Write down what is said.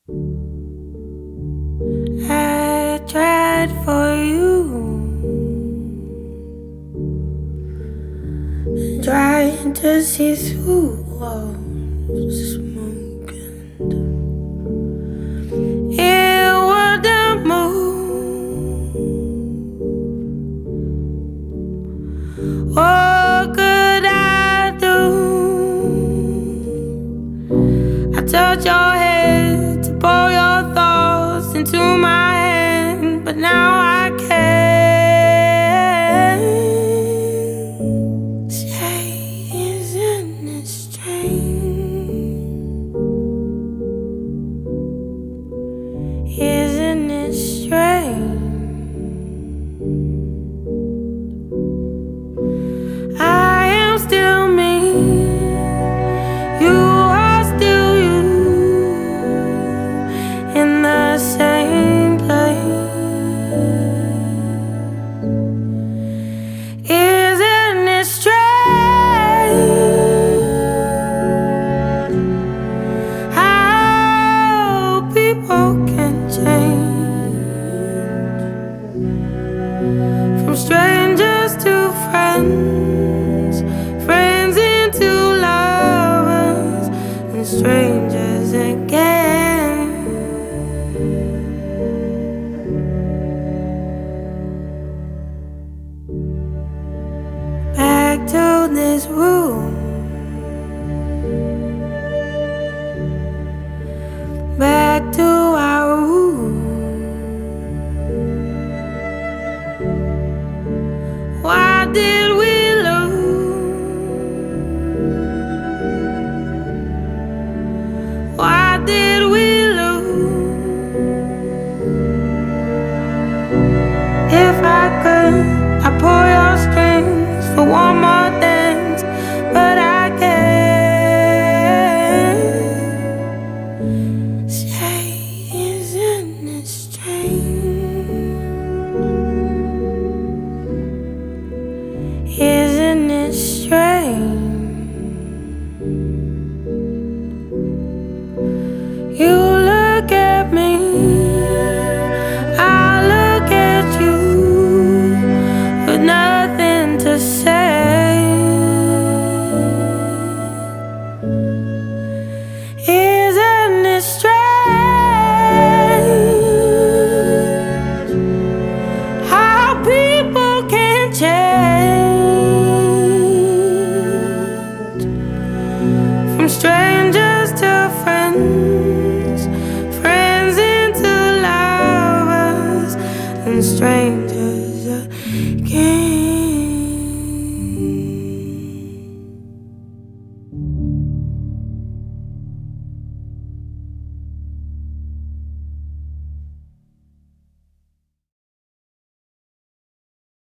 I tried for you, trying to see through all smoke, and it wouldn't move. What could I do? I touch your head to pour your thoughts into my hand, but now I can't say, isn't it strange? Isn't it strange? I am still me, you are still you, in the same place. Isn't it strange how people can change from strangers to friends, friends into lovers, and strangers again. Back to this room, back to our room. Why did we lose? Why did we lose? If I could, I'd pull your strings for one more dance, but I can't say, isn't it strange? Isn't it strange? You look at me, I look at you, with nothing to say. Isn't it strange how people can change from strangers to friends, friends into lovers, and strangers again.